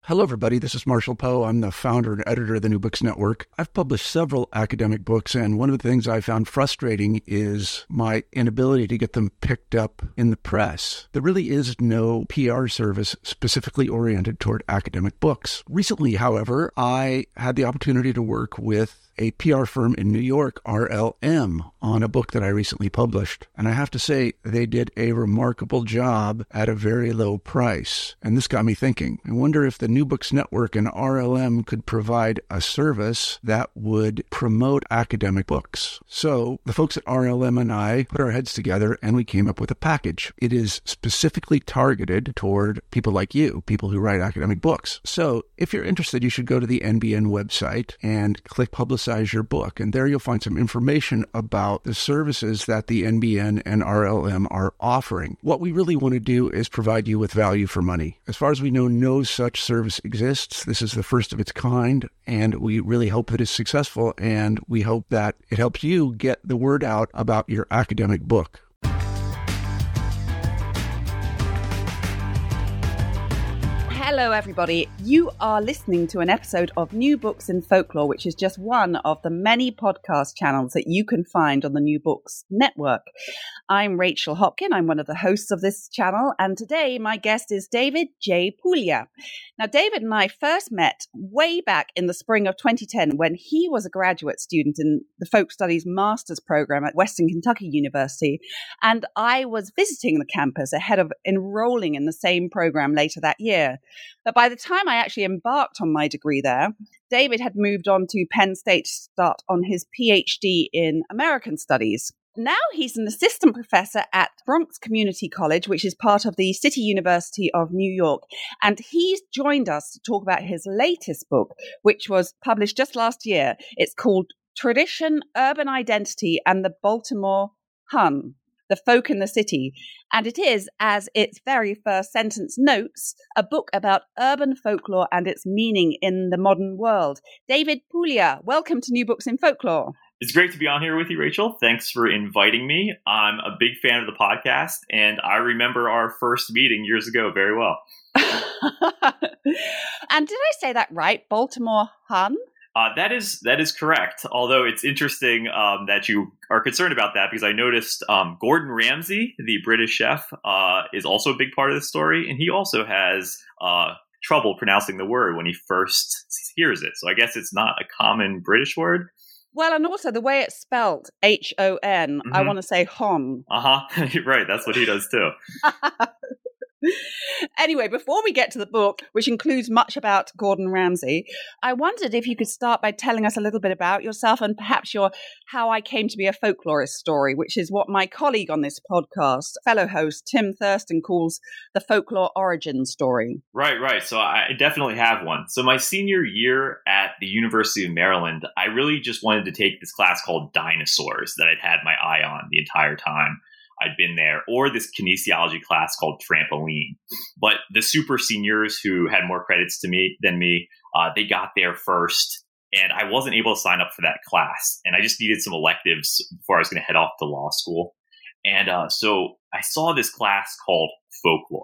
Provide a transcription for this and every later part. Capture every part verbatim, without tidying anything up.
Hello, everybody. This is Marshall Poe. I'm the founder and editor of the New Books Network. I've published several academic books, and one of the things I found frustrating is my inability to get them picked up in the press. There really is no P R service specifically oriented toward academic books. Recently, however, I had the opportunity to work with a P R firm in New York, R L M, on a book that I recently published. And I have to say, they did a remarkable job at a very low price. And this got me thinking. I wonder if the New Books Network and R L M could provide a service that would promote academic books. So the folks at R L M and I put our heads together and we came up with a package. It is specifically targeted toward people like you, people who write academic books. So if you're interested, you should go to the N B N website and click Publicize your book. And there you'll find some information about the services that the N B N and R L M are offering. What we really want to do is provide you with value for money. As far as we know, no such service exists. This is the first of its kind, and we really hope that it's successful, and we hope that it helps you get the word out about your academic book. Hello, everybody. You are listening to an episode of New Books in Folklore, which is just one of the many podcast channels that you can find on the New Books Network. I'm Rachel Hopkin. I'm one of the hosts of this channel. And today my guest is David J. Puglia. Now, David and I first met way back in the spring of twenty ten when he was a graduate student in the Folk Studies Master's program at Western Kentucky University. And I was visiting the campus ahead of enrolling in the same program later that year. But by the time I actually embarked on my degree there, David had moved on to Penn State to start on his P H D in American Studies. Now he's an assistant professor at Bronx Community College, which is part of the City University of New York. And he's joined us to talk about his latest book, which was published just last year. It's called Tradition, Urban Identity, and the Baltimore Hun, The Folk in the City. And it is, as its very first sentence notes, a book about urban folklore and its meaning in the modern world. David Puglia, welcome to New Books in Folklore. It's great to be on here with you, Rachel. Thanks for inviting me. I'm a big fan of the podcast, and I remember our first meeting years ago very well. And did I say that right? Baltimore Hun? Uh, that is that is correct, although it's interesting um, that you are concerned about that because I noticed um, Gordon Ramsay, the British chef, uh, is also a big part of the story, and he also has uh, trouble pronouncing the word when he first hears it. So I guess it's not a common British word. Well, and also the way it's spelled, H O N, mm-hmm. I want to say hon. Uh-huh. Right, that's what he does too. Anyway, before we get to the book, which includes much about Gordon Ramsay, I wondered if you could start by telling us a little bit about yourself and perhaps your How I Came to Be a Folklorist story, which is what my colleague on this podcast, fellow host Tim Thurston, calls the folklore origin story. Right, right. So I definitely have one. So my senior year at the University of Maryland, I really just wanted to take this class called Dinosaurs that I'd had my eye on the entire time I'd been there, or this kinesiology class called Trampoline. But the super seniors who had more credits to me than me, uh, they got there first, and I wasn't able to sign up for that class. And I just needed some electives before I was going to head off to law school. And uh, so I saw this class called Folklore.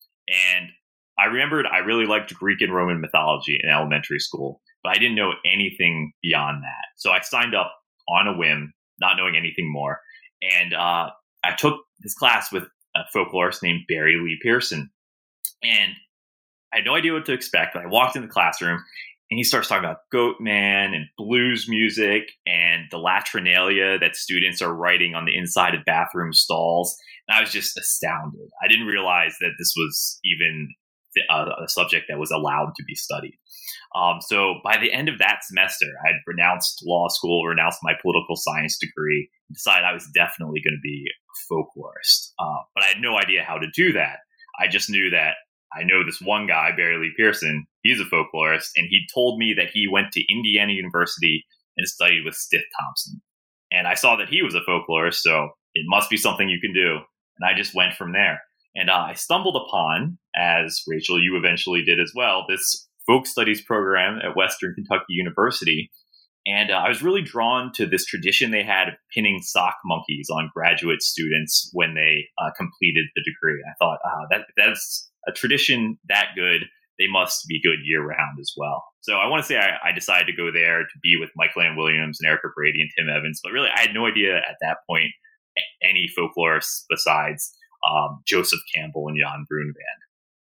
And I remembered I really liked Greek and Roman mythology in elementary school, but I didn't know anything beyond that. So I signed up on a whim, not knowing anything more. And uh, I took this class with a folklorist named Barry Lee Pearson, and I had no idea what to expect. But I walked in the classroom, and he starts talking about Goatman and blues music and the latrinalia that students are writing on the inside of bathroom stalls. And I was just astounded. I didn't realize that this was even a, a subject that was allowed to be studied. Um, so by the end of that semester, I had renounced law school, renounced my political science degree, and decided I was definitely going to be a folklorist. Uh, but I had no idea how to do that. I just knew that I know this one guy, Barry Lee Pearson. He's a folklorist, and he told me that he went to Indiana University and studied with Stith Thompson. And I saw that he was a folklorist, so it must be something you can do. And I just went from there. And uh, I stumbled upon, as Rachel, you eventually did as well, this folk studies program at Western Kentucky University. And uh, I was really drawn to this tradition they had of pinning sock monkeys on graduate students when they uh, completed the degree. I thought, ah, that that's a tradition that good. they must be good year round as well. So I want to say I, I decided to go there to be with Michael Ann Williams and Erica Brady and Tim Evans, but really I had no idea at that point any folklorists besides um, Joseph Campbell and Jan Groenevand.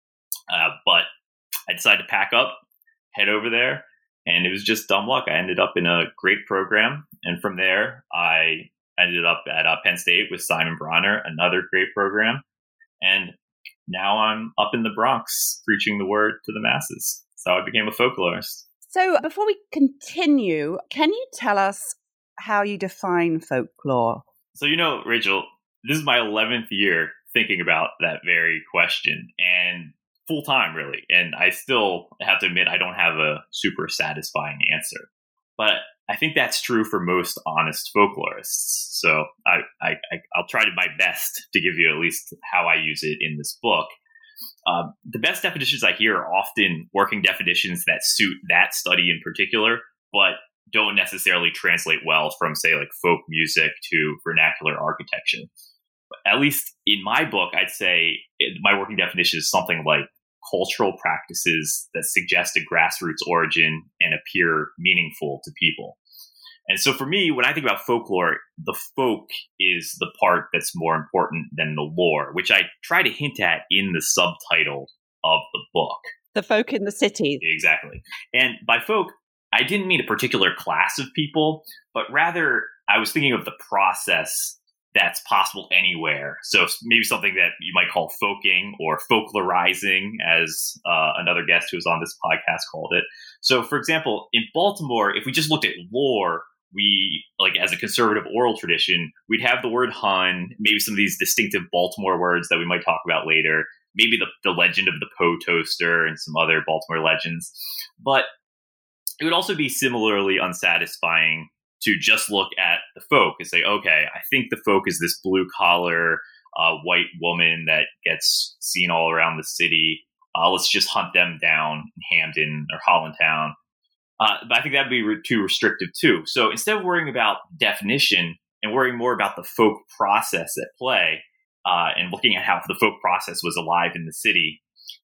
Uh, but I decided to pack up, head over there, and it was just dumb luck. I ended up in a great program, and from there I ended up at uh, Penn State with Simon Bronner, another great program, and now I'm up in the Bronx preaching the word to the masses. So I became a folklorist. So before we continue, can you tell us how you define folklore? So, you know, Rachel, this is my eleventh year thinking about that very question, and full time, really. And I still have to admit, I don't have a super satisfying answer. But I think that's true for most honest folklorists. So I, I, I'll try to my best to give you at least how I use it in this book. Uh, the best definitions I hear are often working definitions that suit that study in particular, but don't necessarily translate well from, say, like folk music to vernacular architecture. But at least in my book, I'd say it, my working definition is something like cultural practices that suggest a grassroots origin and appear meaningful to people. And so for me, when I think about folklore, the folk is the part that's more important than the lore, which I try to hint at in the subtitle of the book. The folk in the city. Exactly. And by folk, I didn't mean a particular class of people, but rather I was thinking of the process that's possible anywhere. So maybe something that you might call folking or folklorizing, as uh, another guest who was on this podcast called it. So, for example, in Baltimore, if we just looked at lore, we, like as a conservative oral tradition, we'd have the word Hun, maybe some of these distinctive Baltimore words that we might talk about later, maybe the, the legend of the Poe toaster and some other Baltimore legends. But it would also be similarly unsatisfying to just look at the folk and say, okay, I think the folk is this blue collar uh, white woman that gets seen all around the city. Uh, let's just hunt them down in Hamden or Hollandtown. Uh, but I think that'd be re- too restrictive too. So instead of worrying about definition and worrying more about the folk process at play uh, and looking at how the folk process was alive in the city,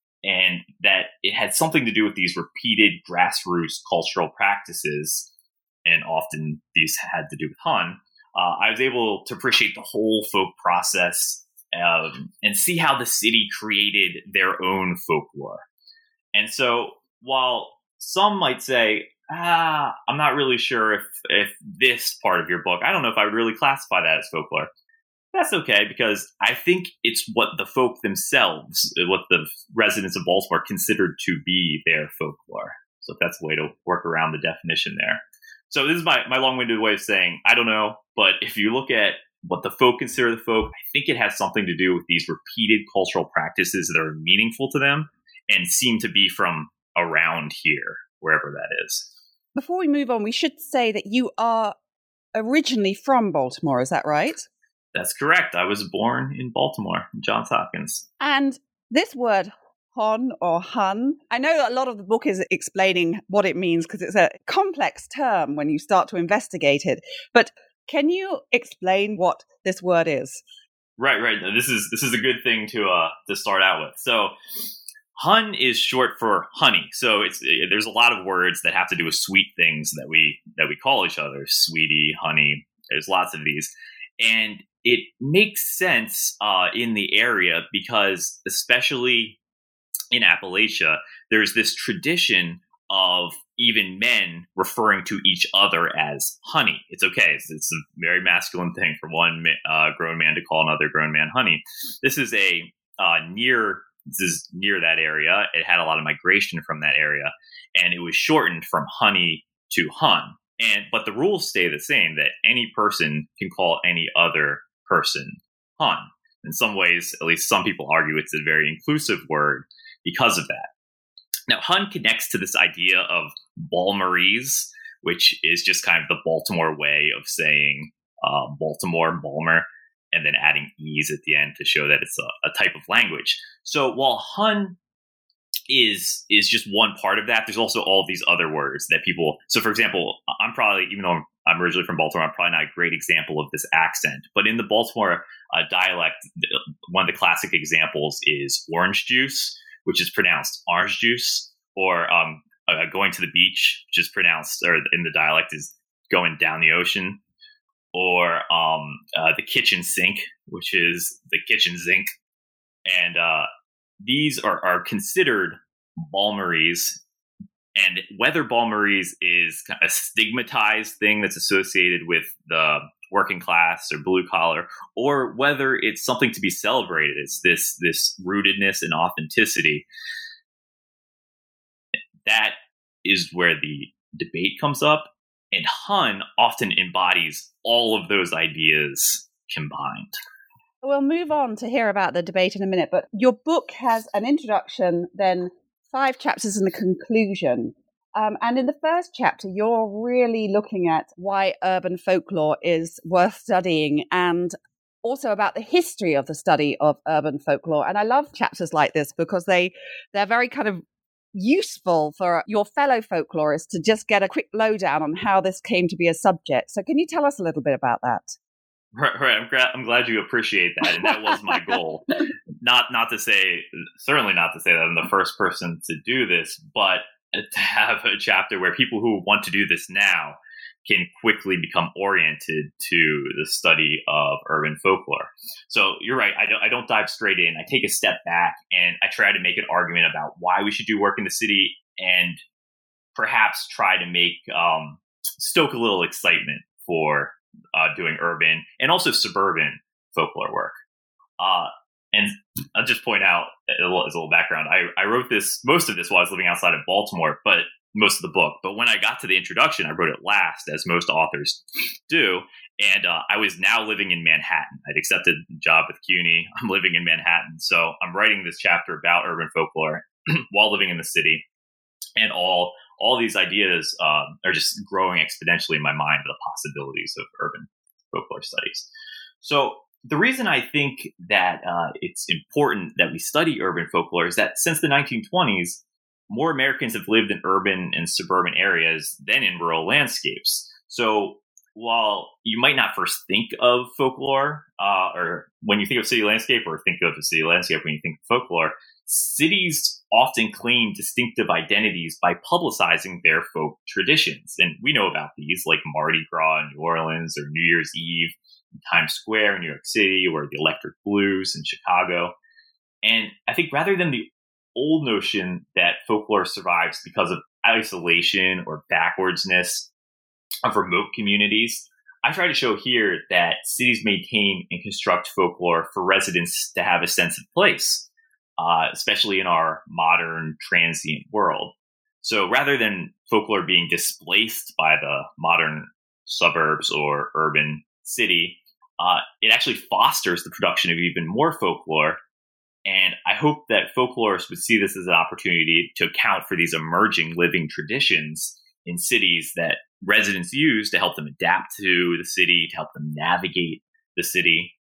and that it had something to do with these repeated grassroots cultural practices, and often these had to do with Hun, uh, I was able to appreciate the whole folk process um, and see how the city created their own folklore. And so while some might say, ah, I'm not really sure if, if this part of your book, I don't know if I would really classify that as folklore. That's okay, because I think it's what the folk themselves, what the residents of Baltimore considered to be their folklore. So that's a way to work around the definition there. So this is my, my long-winded way of saying, I don't know, but if you look at what the folk consider the folk, I think it has something to do with these repeated cultural practices that are meaningful to them and seem to be from around here, wherever that is. Before we move on, we should say that you are originally from Baltimore, is that right? That's correct. I was born in Baltimore, Johns Hopkins. And this word, Hon or Hun, I know that a lot of the book is explaining what it means because it's a complex term when you start to investigate it. But can you explain what this word is? Right, right. This is this is a good thing to uh to start out with. So Hun is short for honey. So it's there's a lot of words that have to do with sweet things that we that we call each other, sweetie, honey. There's lots of these. And it makes sense uh, in the area because, especially in Appalachia, there's this tradition of even men referring to each other as honey. It's okay. It's, it's a very masculine thing for one uh, grown man to call another grown man honey. This is a uh, near this is near that area. It had a lot of migration from that area, and it was shortened from honey to Hun. And but the rules stay the same, that any person can call any other person Hun. In some ways, at least some people argue it's a very inclusive word because of that. Now, Hun connects to this idea of Balmorese, which is just kind of the Baltimore way of saying uh, Baltimore, Balmer, and then adding e's at the end to show that it's a, a type of language. So while Hun is is just one part of that, there's also all these other words that people... So, for example, I'm probably, even though I'm, I'm originally from Baltimore, I'm probably not a great example of this accent. But in the Baltimore uh, dialect, one of the classic examples is orange juice, which is pronounced orange juice, or um, uh, going to the beach, which is pronounced, or in the dialect is going down the ocean, or um, uh, the kitchen sink, which is the kitchen zinc. And uh, these are, are considered Balmorese. And whether Balmorese is a stigmatized thing that's associated with the working class or blue collar, or whether it's something to be celebrated, it's this this rootedness and authenticity. That is where the debate comes up. And Hun often embodies all of those ideas combined. We'll move on to hear about the debate in a minute, but your book has an introduction, then five chapters and a conclusion. Um, and in the first chapter, you're really looking at why urban folklore is worth studying, and also about the history of the study of urban folklore. And I love chapters like this because they, they're very kind of useful for your fellow folklorists to just get a quick lowdown on how this came to be a subject. So can you tell us a little bit about that? Right, right. I'm, gra- I'm glad you appreciate that, and that was my goal. Not, not to say, certainly not to say that I'm the first person to do this, but to have a chapter where people who want to do this now can quickly become oriented to the study of urban folklore. So you're right. I don't, I don't dive straight in. I take a step back and I try to make an argument about why we should do work in the city, and perhaps try to make, um, stoke a little excitement for uh, doing urban and also suburban folklore work. Uh, and I'll just point out as a little, as a little background, I, I wrote this, most of this while I was living outside of Baltimore, but most of the book. But when I got to the introduction, I wrote it last, as most authors do. And uh, I was now living in Manhattan. I'd accepted a job with CUNY. I'm living in Manhattan. So I'm writing this chapter about urban folklore while living in the city. And all all these ideas um, are just growing exponentially in my mind, the possibilities of urban folklore studies. So the reason I think that uh, it's important that we study urban folklore is that since the nineteen twenties, more Americans have lived in urban and suburban areas than in rural landscapes. So while you might not first think of folklore, uh, or when you think of city landscape, or think of the city landscape when you think of folklore, cities often claim distinctive identities by publicizing their folk traditions. And we know about these, like Mardi Gras in New Orleans, or New Year's Eve in Times Square in New York City, or the Electric Blues in Chicago. And I think rather than the old notion that folklore survives because of isolation or backwardsness of remote communities, I try to show here that cities maintain and construct folklore for residents to have a sense of place, uh, especially in our modern transient world. So rather than folklore being displaced by the modern suburbs or urban city, uh, it actually fosters the production of even more folklore. And I hope that folklorists would see this as an opportunity to account for these emerging living traditions in cities that residents use to help them adapt to the city, to help them navigate the city.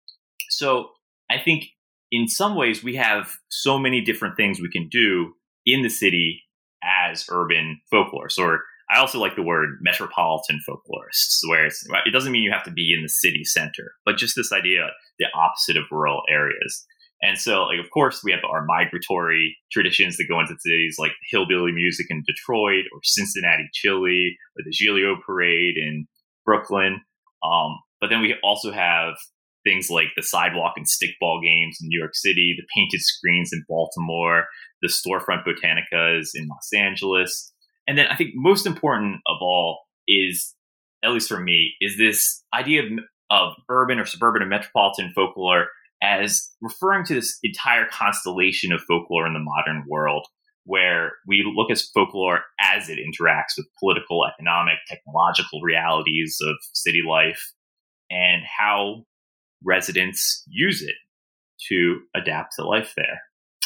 So I think in some ways we have so many different things we can do in the city as urban folklorists. Or I also like the word metropolitan folklorists, where it's, it doesn't mean you have to be in the city center, but just this idea, the opposite of rural areas. And so, like, of course, we have our migratory traditions that go into cities, like hillbilly music in Detroit, or Cincinnati chili, or the Giglio Parade in Brooklyn. Um, but then we also have things like the sidewalk and stickball games in New York City, the painted screens in Baltimore, the storefront botanicas in Los Angeles. And then I think most important of all is, at least for me, is this idea of, of urban or suburban or metropolitan folklore as referring to this entire constellation of folklore in the modern world, where we look at folklore as it interacts with political, economic, technological realities of city life, and how residents use it to adapt to life there.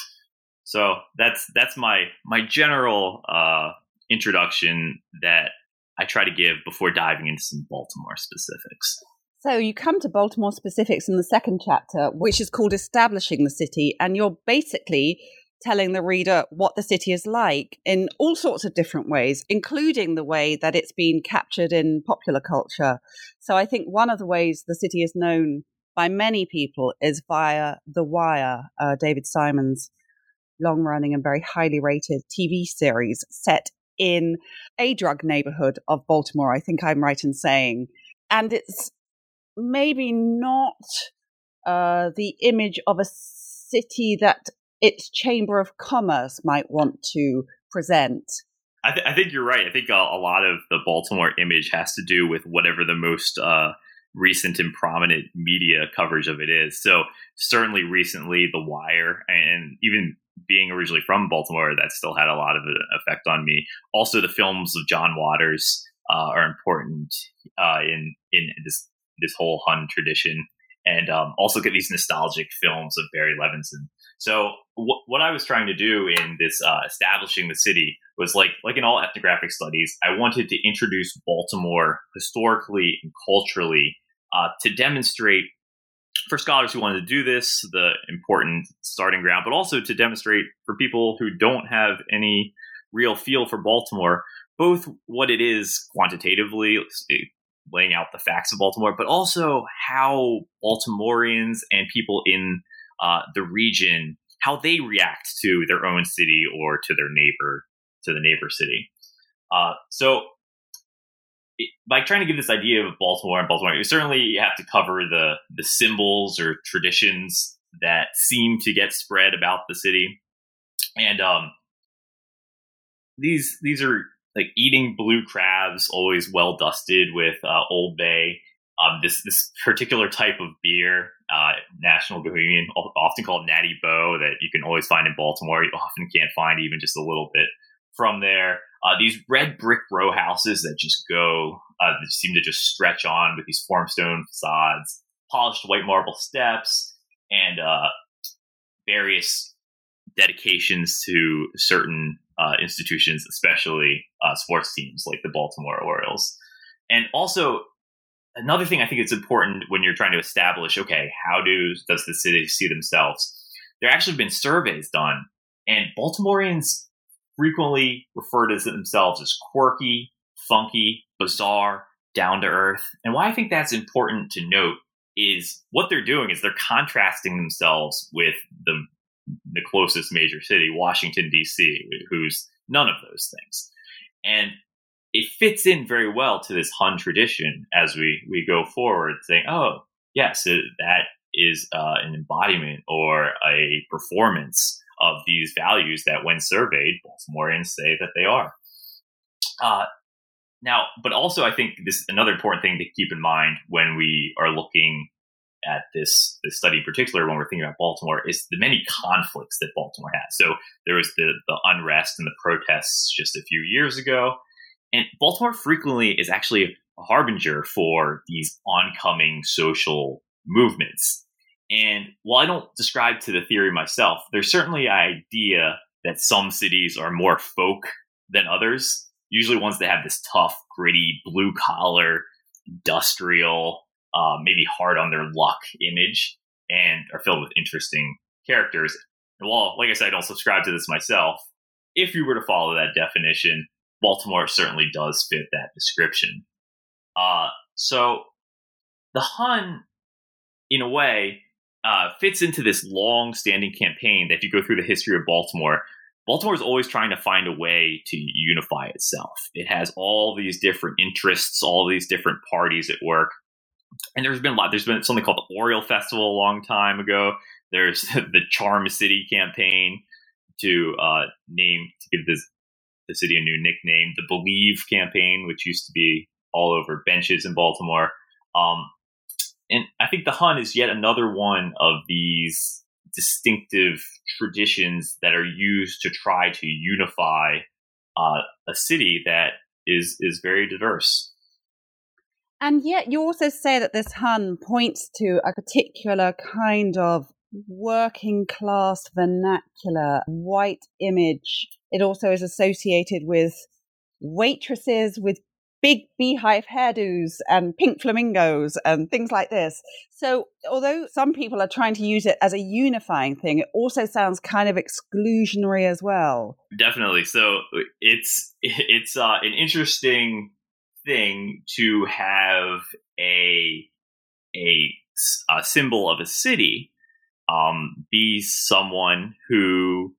So that's that's my my general uh, introduction that I try to give before diving into some Baltimore specifics. So you come to Baltimore specifics in the second chapter, which is called Establishing the City, and you're basically telling the reader what the city is like in all sorts of different ways, including the way that it's been captured in popular culture. So I think one of the ways the city is known by many people is via The Wire, uh, David Simon's long-running and very highly rated T V series set in a drug neighborhood of Baltimore. I think I'm right in saying. And it's maybe not uh, the image of a city that its Chamber of Commerce might want to present. I, th- I think you're right. I think a, a lot of the Baltimore image has to do with whatever the most uh, recent and prominent media coverage of it is. So certainly recently, The Wire, and even being originally from Baltimore, that still had a lot of an effect on me. Also, the films of John Waters uh, are important uh, in in this this whole Hun tradition, and um, also get these nostalgic films of Barry Levinson. So w- what I was trying to do in this uh, establishing the city was like like in all ethnographic studies, I wanted to introduce Baltimore historically and culturally uh, to demonstrate for scholars who wanted to do this the important starting ground, but also to demonstrate for people who don't have any real feel for Baltimore, both what it is quantitatively, laying out the facts of Baltimore, but also how Baltimoreans and people in uh, the region, how they react to their own city or to their neighbor, to the neighbor city. Uh, so it, by trying to give this idea of Baltimore and Baltimore, you certainly have to cover the, the symbols or traditions that seem to get spread about the city. And um, these these are like eating blue crabs, always well dusted with uh, Old Bay. Um, this this particular type of beer, uh, National Bohemian, often called Natty Boh, that you can always find in Baltimore. You often can't find even just a little bit from there. Uh, these red brick row houses that just go, uh, that seem to just stretch on with these formstone facades, polished white marble steps, and uh, various dedications to certain uh, institutions, especially uh, sports teams like the Baltimore Orioles. And also, another thing I think it's important when you're trying to establish, okay, how do does the city see themselves? There actually been surveys done, and Baltimoreans frequently refer to themselves as quirky, funky, bizarre, down to earth. And why I think that's important to note is what they're doing is they're contrasting themselves with the the closest major city, Washington, D C, who's none of those things. And it fits in very well to this Hun tradition as we, we go forward, saying, oh, yes, it, that is uh, an embodiment or a performance of these values that when surveyed, Baltimoreans say that they are. Uh, now, but also I think this another important thing to keep in mind when we are looking at this, this study in particular, when we're thinking about Baltimore, is the many conflicts that Baltimore has. So there was the, the unrest and the protests just a few years ago. And Baltimore frequently is actually a harbinger for these oncoming social movements. And while I don't describe to the theory myself, there's certainly an idea that some cities are more folk than others, usually ones that have this tough, gritty, blue-collar, industrial, uh, maybe hard on their luck image, and are filled with interesting characters. And while, like I said, I don't subscribe to this myself, if you were to follow that definition, Baltimore certainly does fit that description. Uh, so the Hun, in a way, uh, fits into this long-standing campaign that if you go through the history of Baltimore, Baltimore is always trying to find a way to unify itself. It has all these different interests, all these different parties at work. And there's been a lot. There's been something called the Oriole Festival a long time ago. There's the Charm City campaign to uh, name, to give this the city a new nickname, the Believe campaign, which used to be all over benches in Baltimore. Um, and I think the Hun is yet another one of these distinctive traditions that are used to try to unify uh, a city that is is very diverse. And yet you also say that this Hun points to a particular kind of working class vernacular, white image. It also is associated with waitresses with big beehive hairdos and pink flamingos and things like this. So although some people are trying to use it as a unifying thing, it also sounds kind of exclusionary as well. Definitely. So it's it's uh, an interesting thing to have a a, a symbol of a city um, be someone who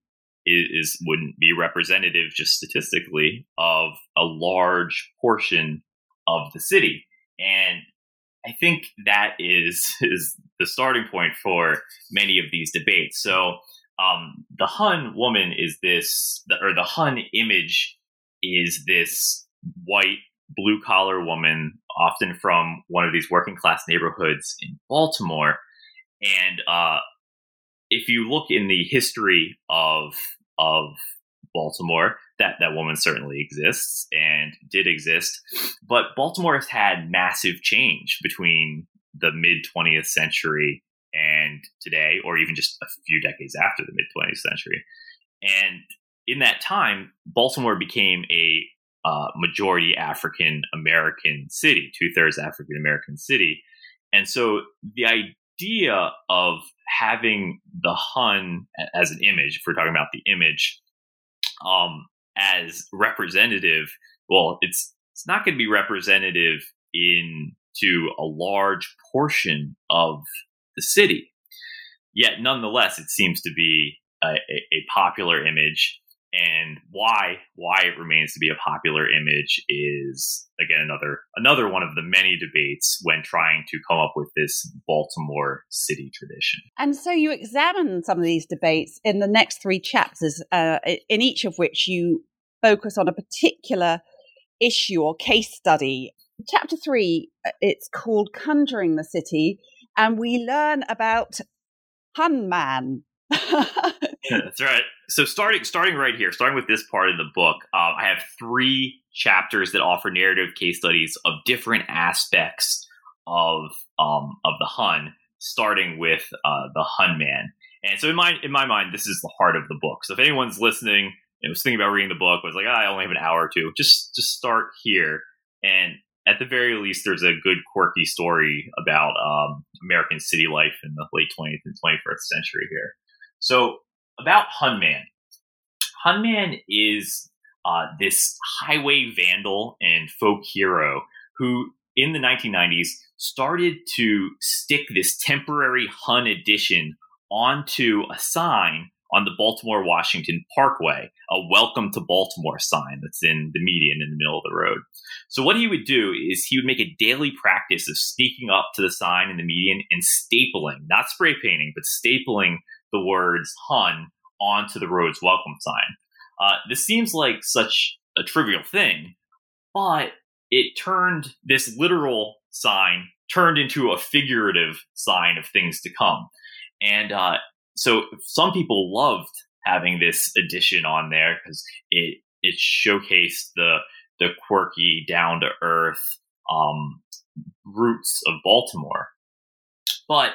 is, is wouldn't be representative just statistically of a large portion of the city. And I think that is is the starting point for many of these debates. So um, the Hun woman is this, or the Hun image is this white, blue-collar woman, often from one of these working-class neighborhoods in Baltimore. And uh, if you look in the history of of Baltimore, that, that woman certainly exists and did exist. But Baltimore has had massive change between the mid-twentieth century and today, or even just a few decades after the mid-twentieth century. And in that time, Baltimore became a uh, majority African-American city, two-thirds African-American city. And so the idea of having the Hun as an image, if we're talking about the image, um, as representative, well, it's it's not going to be representative in to a large portion of the city. Yet, nonetheless, it seems to be a, a, a popular image. And why why it remains to be a popular image is, again, another another one of the many debates when trying to come up with this Baltimore city tradition. And so you examine some of these debates in the next three chapters, uh, in each of which you focus on a particular issue or case study. Chapter three, it's called Conjuring the City, and we learn about Hun Man. That's right. So starting starting right here, starting with this part of the book, uh, I have three chapters that offer narrative case studies of different aspects of um, of the Hun, starting with uh, the Hun Man. And so in my in my mind, this is the heart of the book. So if anyone's listening and was thinking about reading the book, was like, oh, I only have an hour or two, just just start here. And at the very least, there's a good quirky story about um, American city life in the late twentieth and twenty-first century here. So about Hun Man. Hun Man is uh, this highway vandal and folk hero who, in the nineteen nineties, started to stick this temporary Hun addition onto a sign on the Baltimore-Washington Parkway, a welcome to Baltimore sign that's in the median in the middle of the road. So what he would do is he would make a daily practice of sneaking up to the sign in the median and stapling, not spray painting, but stapling the words Hun onto the road's welcome sign. Uh, this seems like such a trivial thing, but it turned this literal sign turned into a figurative sign of things to come. And uh, so some people loved having this addition on there because it it showcased the the quirky, down to earth um, roots of Baltimore. But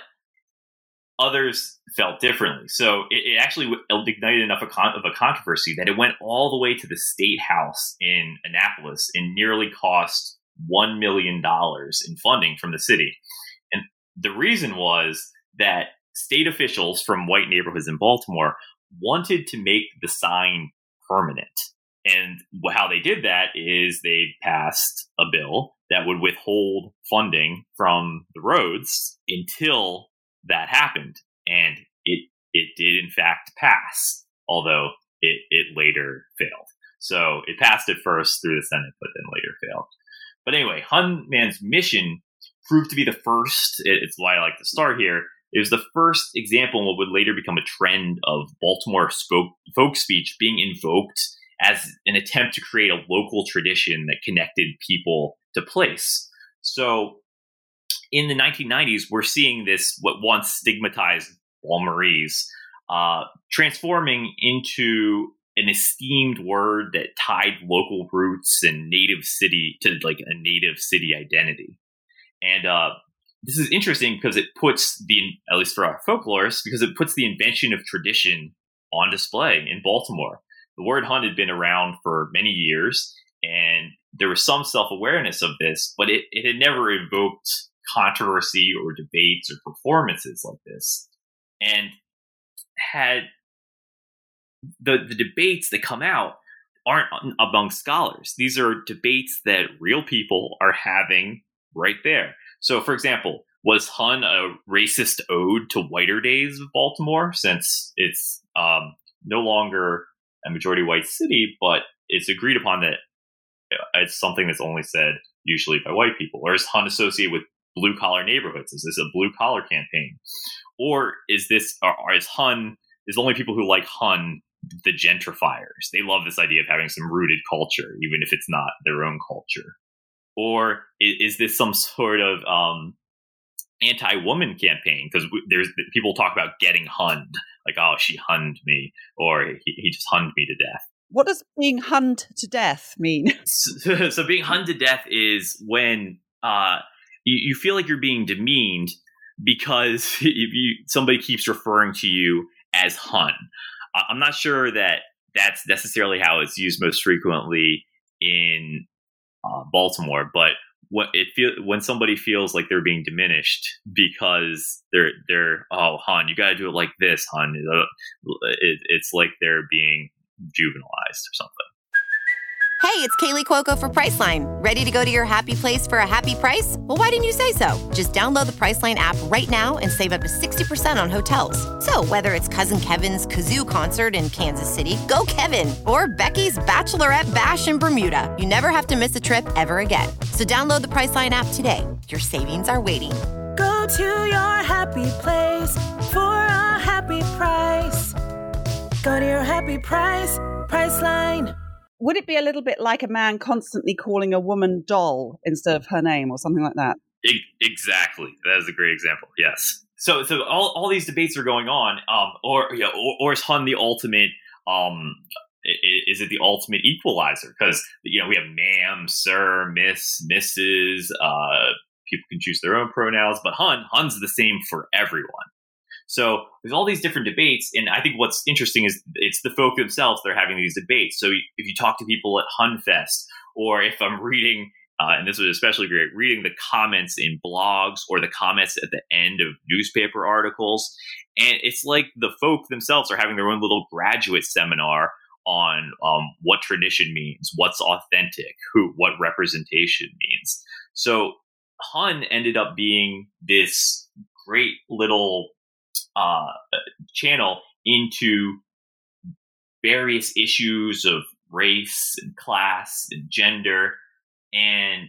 others felt differently. So it, it actually ignited enough of, con- of a controversy that it went all the way to the State House in Annapolis and nearly cost one million dollars in funding from the city. And the reason was that state officials from white neighborhoods in Baltimore wanted to make the sign permanent. And how they did that is they passed a bill that would withhold funding from the roads until that happened. And it it did in fact pass, although it, it later failed. So it passed at first through the Senate, but then later failed. But anyway, Hun Man's mission proved to be the first, it's why I like to start here, it was the first example of what would later become a trend of Baltimore spoke, folk speech being invoked as an attempt to create a local tradition that connected people to place. So in the nineteen nineties, we're seeing this, what once stigmatized Balmorese, uh, transforming into an esteemed word that tied local roots and native city to like a native city identity. And uh, this is interesting because it puts the, at least for our folklorists, because it puts the invention of tradition on display in Baltimore. The word Hun had been around for many years, and there was some self-awareness of this, but it, it had never evoked controversy or debates or performances like this. And had the, the debates that come out aren't among scholars. These are debates that real people are having right there. So, for example, was Hun a racist ode to whiter days of Baltimore, since it's um, no longer a majority white city, but it's agreed upon that it's something that's only said usually by white people? Or is Hun associated with blue collar neighborhoods? Is this a blue collar campaign? Or is this, or, or is Hun, is the only people who like Hun the gentrifiers? They love this idea of having some rooted culture, even if it's not their own culture. Or is, is this some sort of um, anti-woman campaign? Because there's people talk about getting Hunned, like, oh, she Hunned me, or he, he just Hunned me to death. What does being Hunned to death mean? So, so being Hunned to death is when uh, you, you feel like you're being demeaned because if you, somebody keeps referring to you as Hun. I'm not sure that that's necessarily how it's used most frequently in uh, Baltimore, but what it feel when somebody feels like they're being diminished because they're they're oh Hun, you got to do it like this, Hun. It, it's like they're being juvenilized or something. Hey, it's Kaylee Cuoco for Priceline. Ready to go to your happy place for a happy price? Well, why didn't you say so? Just download the Priceline app right now and save up to sixty percent on hotels. So whether it's Cousin Kevin's Kazoo Concert in Kansas City, go Kevin, or Becky's Bachelorette Bash in Bermuda, you never have to miss a trip ever again. So download the Priceline app today. Your savings are waiting. Go to your happy place for a happy price. Go to your happy price, Priceline. Would it be a little bit like a man constantly calling a woman doll instead of her name or something like that? Exactly. That is a great example. Yes. So, so all, all these debates are going on. Um, or, you know, or, or is Hun the ultimate? Um, is it the ultimate equalizer? Because you know we have ma'am, sir, miss, missus Uh, people can choose their own pronouns, but Hun, Hun's the same for everyone. So there's all these different debates, and I think what's interesting is it's the folk themselves that are having these debates. So if you talk to people at HunFest, or if I'm reading, uh, and this was especially great, reading the comments in blogs or the comments at the end of newspaper articles, and it's like the folk themselves are having their own little graduate seminar on um, what tradition means, what's authentic, who, what representation means. So Hun ended up being this great little Uh, channel into various issues of race and class and gender, and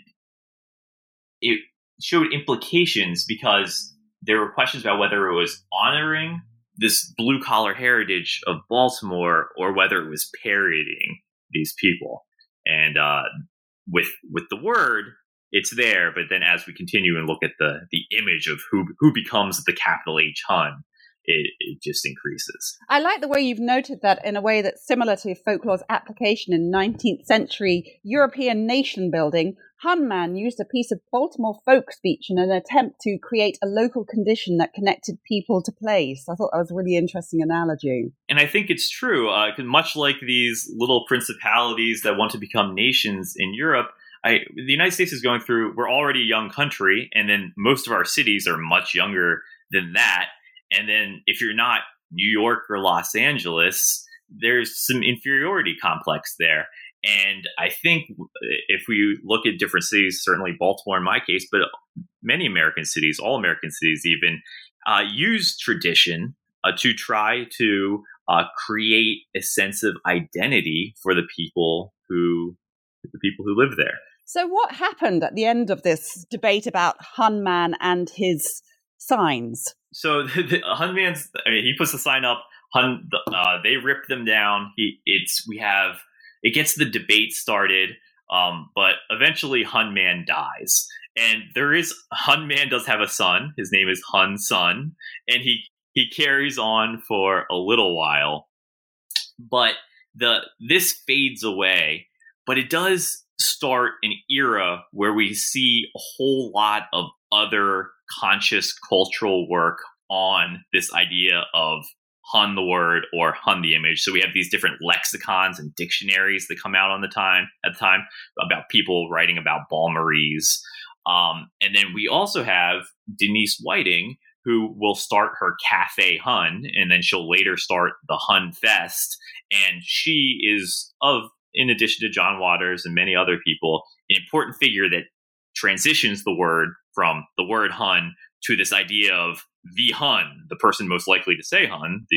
it showed implications because there were questions about whether it was honoring this blue collar heritage of Baltimore or whether it was parodying these people. And uh, with with the word, it's there, but then as we continue and look at the the image of who who becomes the capital H Hun, It, it just increases. I like the way you've noted that in a way that's similar to folklore's application in nineteenth century European nation building. Hun Man used a piece of Baltimore folk speech in an attempt to create a local condition that connected people to place. I thought that was a really interesting analogy. And I think it's true, uh, 'cause much like these little principalities that want to become nations in Europe, I, the United States is going through, we're already a young country, and then most of our cities are much younger than that. And then if you're not New York or Los Angeles, there's some inferiority complex there. And I think if we look at different cities, certainly Baltimore in my case, but many American cities, all American cities even, uh, use tradition uh, to try to uh, create a sense of identity for the people who the people who live there. So what happened at the end of this debate about Hun Man and his signs? So the, the Hun Man's, I mean, he puts the sign up. Hun, uh, they rip them down. He, it's we have it gets the debate started, um, but eventually Hun Man dies, and there is Hun Man does have a son. His name is Hun Sun, and he he carries on for a little while, but the this fades away. But it does start an era where we see a whole lot of other conscious cultural work on this idea of Hun the word or Hun the image. So we have these different lexicons and dictionaries that come out on the time at the time about people writing about Balmorese. Um, and then we also have Denise Whiting, who will start her Cafe Hun, and then she'll later start the Hun Fest. And she is, of in addition to John Waters and many other people, an important figure that transitions the word from the word Hun to this idea of the Hun, the person most likely to say Hun, these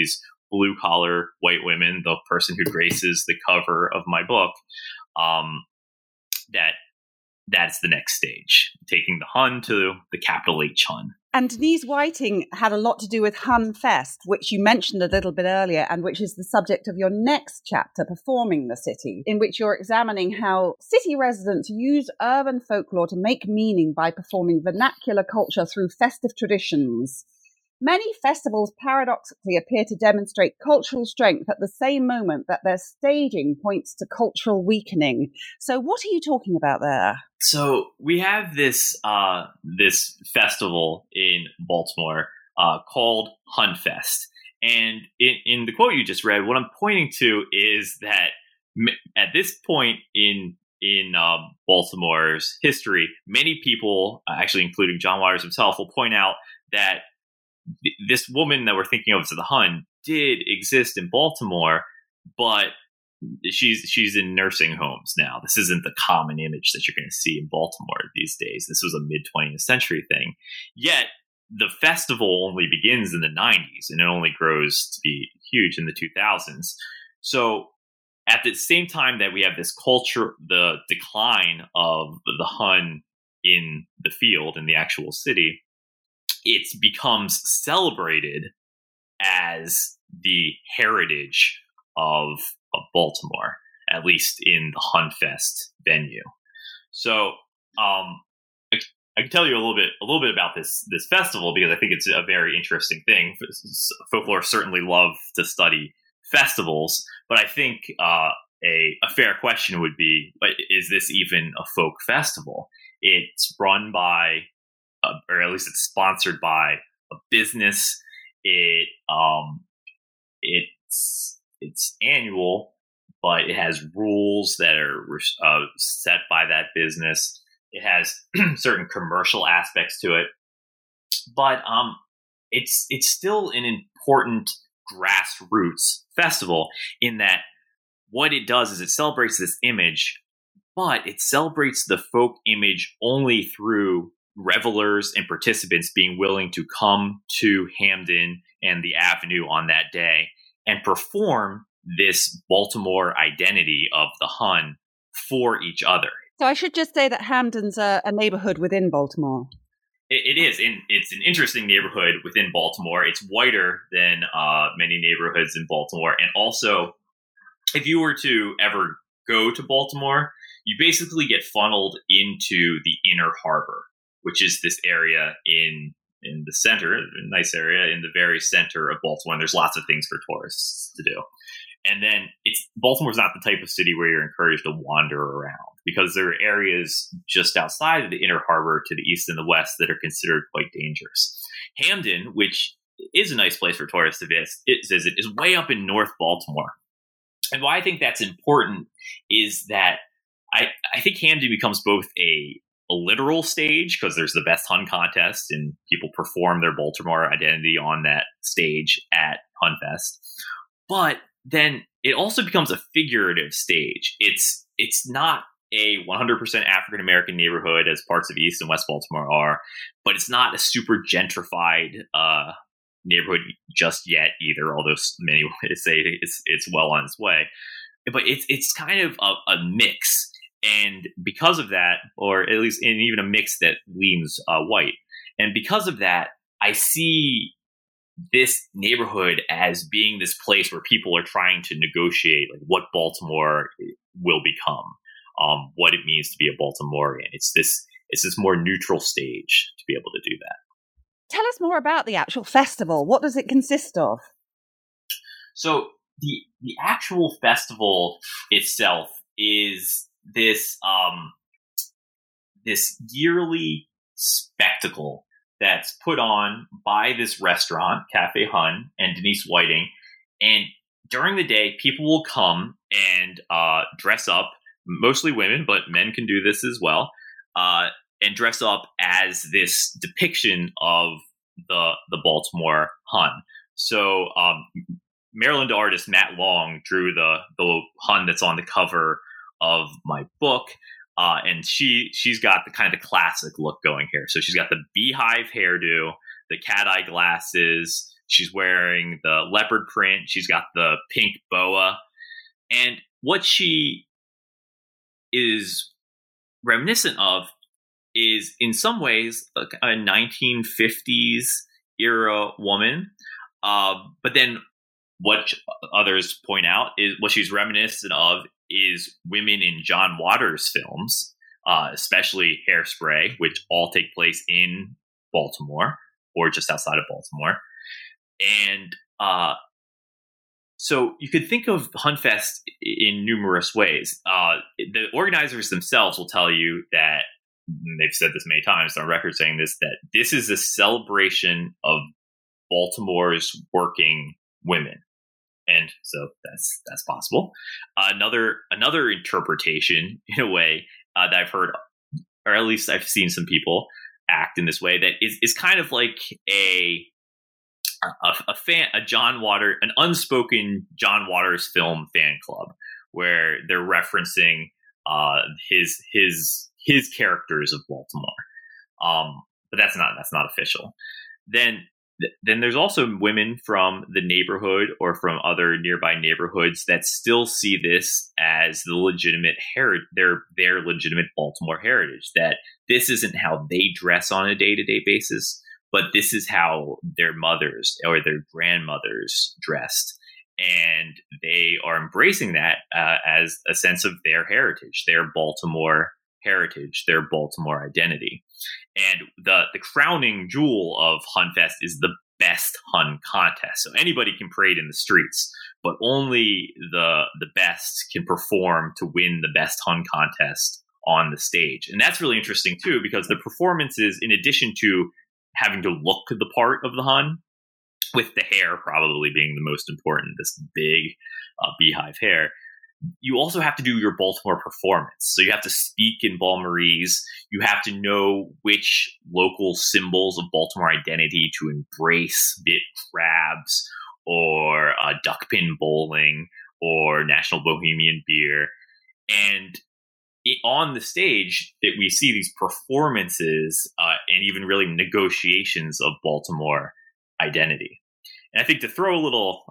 blue collar white women, the person who graces the cover of my book, um, that that's the next stage, taking the Hun to the capital H Hun. And Denise Whiting had a lot to do with Hun Fest, which you mentioned a little bit earlier, and which is the subject of your next chapter, Performing the City, in which you're examining how city residents use urban folklore to make meaning by performing vernacular culture through festive traditions. Many festivals paradoxically appear to demonstrate cultural strength at the same moment that their staging points to cultural weakening. So what are you talking about there? So we have this uh, this festival in Baltimore uh, called Hun Fest. And in, in the quote you just read, what I'm pointing to is that at this point in in uh, Baltimore's history, many people, actually including John Waters himself, will point out that this woman that we're thinking of as the Hun did exist in Baltimore, but she's she's in nursing homes now. This isn't the common image that you're going to see in Baltimore these days. This was a mid-twentieth century thing. Yet the festival only begins in the nineties, and it only grows to be huge in the two thousands. So at the same time that we have this culture, the decline of the Hun in the field, in the actual city, it becomes celebrated as the heritage of, of Baltimore, at least in the Hun Fest venue. So um, I, I can tell you a little bit a little bit about this this festival, because I think it's a very interesting thing. Folklore certainly love to study festivals, but I think uh, a, a fair question would be, is this even a folk festival? It's run by Uh, or at least it's sponsored by a business. It um, it's it's annual, but it has rules that are uh, set by that business. It has certain commercial aspects to it, but um, it's it's still an important grassroots festival in that what it does is it celebrates this image, but it celebrates the folk image only through revelers and participants being willing to come to Hampden and the Avenue on that day and perform this Baltimore identity of the Hun for each other. So I should just say that Hampden's a, a neighborhood within Baltimore. It, it is. And it's an interesting neighborhood within Baltimore. It's whiter than uh, many neighborhoods in Baltimore. And also, if you were to ever go to Baltimore, you basically get funneled into the Inner Harbor, which is this area in in the center, a nice area in the very center of Baltimore. And there's lots of things for tourists to do. And then it's Baltimore's not the type of city where you're encouraged to wander around, because there are areas just outside of the Inner Harbor to the east and the west that are considered quite dangerous. Hampden, which is a nice place for tourists to visit, is way up in North Baltimore. And why I think that's important is that I, I think Hampden becomes both a a literal stage, because there's the Best Hun contest and people perform their Baltimore identity on that stage at Hun Fest. But then it also becomes a figurative stage. It's it's not a one hundred percent African American neighborhood as parts of East and West Baltimore are, but it's not a super gentrified uh, neighborhood just yet either, although many say it's it's well on its way. But it's it's kind of a, a mix. And because of that, or at least in even a mix that leans uh, white, and because of that, I see this neighborhood as being this place where people are trying to negotiate like what Baltimore will become, um, what it means to be a Baltimorean. It's this it's this more neutral stage to be able to do that. Tell us more about the actual festival. What does it consist of? So the the actual festival itself is this um, this yearly spectacle that's put on by this restaurant, Cafe Hun, and Denise Whiting. And during the day, people will come and uh, dress up, mostly women, but men can do this as well, uh, and dress up as this depiction of the the Baltimore Hun. So um, Maryland artist Matt Long drew the the Hun that's on the cover of my book, uh, and she she's got the kind of classic look going here. So she's got the beehive hairdo, the cat eye glasses. She's wearing the leopard print. She's got the pink boa. And what she is reminiscent of is, in some ways, a, a nineteen fifties era woman. Uh, but then what others point out is what she's reminiscent of is women in John Waters films, uh, especially Hairspray, which all take place in Baltimore or just outside of Baltimore. And uh, so you could think of Hunfest in numerous ways. Uh, the organizers themselves will tell you that, and they've said this many times on record saying this, that this is a celebration of Baltimore's working women. And so that's that's possible. Uh, another another interpretation, in a way, uh, that I've heard, or at least I've seen some people act in this way, that is, is kind of like a a, a fan, a John Waters, an unspoken John Waters film fan club, where they're referencing uh, his his his characters of Baltimore. Um, but that's not that's not official. Then. Then there's also women from the neighborhood or from other nearby neighborhoods that still see this as the legitimate heritage, their their legitimate Baltimore heritage. That this isn't how they dress on a day-to-day basis, but this is how their mothers or their grandmothers dressed, and they are embracing that uh, as a sense of their heritage, their Baltimore heritage, their Baltimore identity. And the the crowning jewel of Hunfest is the Best Hun contest. So anybody can parade in the streets, but only the the best can perform to win the Best Hun contest on the stage. And that's really interesting too, because the performances, in addition to having to look the part of the Hun, with the hair probably being the most important, this big uh, beehive hair, you also have to do your Baltimore performance. So you have to speak in Balmorese. You have to know which local symbols of Baltimore identity to embrace, be it crabs or uh, duckpin bowling or National Bohemian Beer. And it, on the stage, that we see these performances uh, and even really negotiations of Baltimore identity. And I think to throw a little,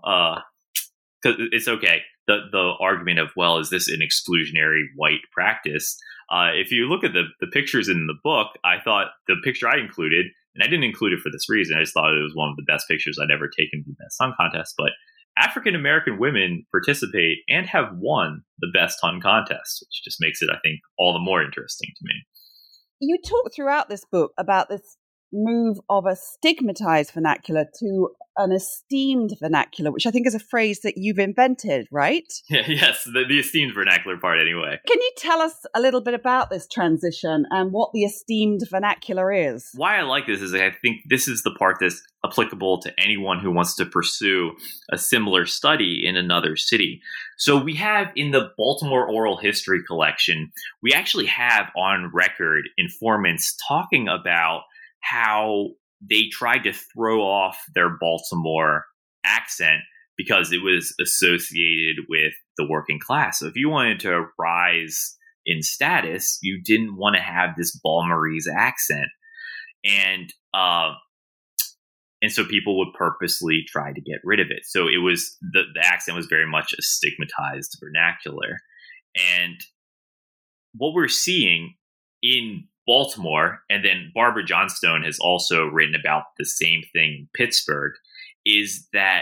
because uh, it's okay, the the argument of, well, is this an exclusionary white practice? Uh, if you look at the, the pictures in the book, I thought the picture I included, and I didn't include it for this reason, I just thought it was one of the best pictures I'd ever taken from the Best Hun contest, but African-American women participate and have won the Best Hun contest, which just makes it, I think, all the more interesting to me. You talk throughout this book about this move of a stigmatized vernacular to an esteemed vernacular, which I think is a phrase that you've invented, right? Yeah, yes, the, the esteemed vernacular part anyway. Can you tell us a little bit about this transition and what the esteemed vernacular is? Why I like this is I think this is the part that's applicable to anyone who wants to pursue a similar study in another city. So we have in the Baltimore Oral History Collection, we actually have on record informants talking about how they tried to throw off their Baltimore accent because it was associated with the working class. So if you wanted to rise in status, you didn't want to have this Balmorese accent. And uh, and so people would purposely try to get rid of it. So it was the, the accent was very much a stigmatized vernacular. And what we're seeing in Baltimore, and then Barbara Johnstone has also written about the same thing in Pittsburgh, is that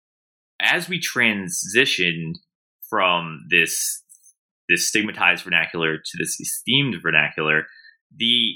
as we transitioned from this this stigmatized vernacular to this esteemed vernacular, the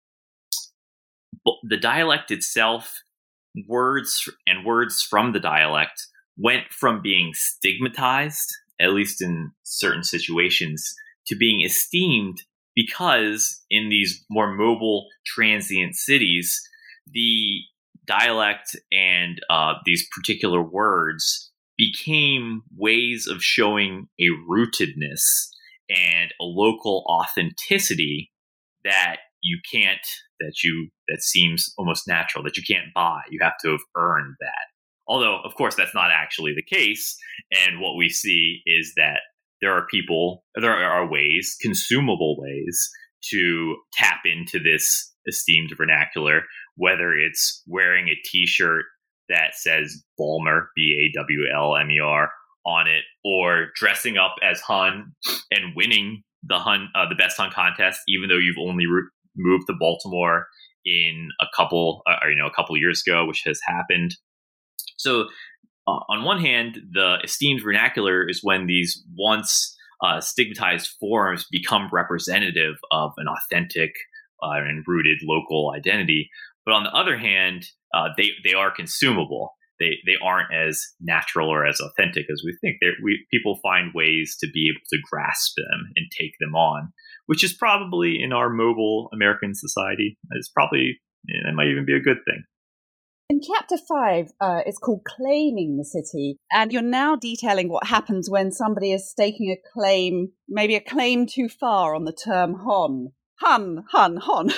the dialect itself, words and words from the dialect went from being stigmatized, at least in certain situations, to being esteemed, because in these more mobile, transient cities, the dialect and uh, these particular words became ways of showing a rootedness and a local authenticity that you can't, that you, that seems almost natural, that you can't buy. You have to have earned that. Although, of course, that's not actually the case. And what we see is that there are people, there are ways, consumable ways, to tap into this esteemed vernacular, whether it's wearing a t-shirt that says Balmer, B A W L M E R, on it, or dressing up as Hun and winning the Hun, uh, the best Hun contest, even though you've only re- moved to Baltimore in a couple, uh, or, you know, a couple years ago, which has happened. So, uh, on one hand, the esteemed vernacular is when these once uh, stigmatized forms become representative of an authentic uh, and rooted local identity. But on the other hand, uh, they they are consumable. They they aren't as natural or as authentic as we think. They're, we people find ways to be able to grasp them and take them on, which is probably in our mobile American society. It's probably it might even be a good thing. In chapter five, uh, it's called Claiming the City. And you're now detailing what happens when somebody is staking a claim, maybe a claim too far on the term Hon. Hun, Hun, Hon.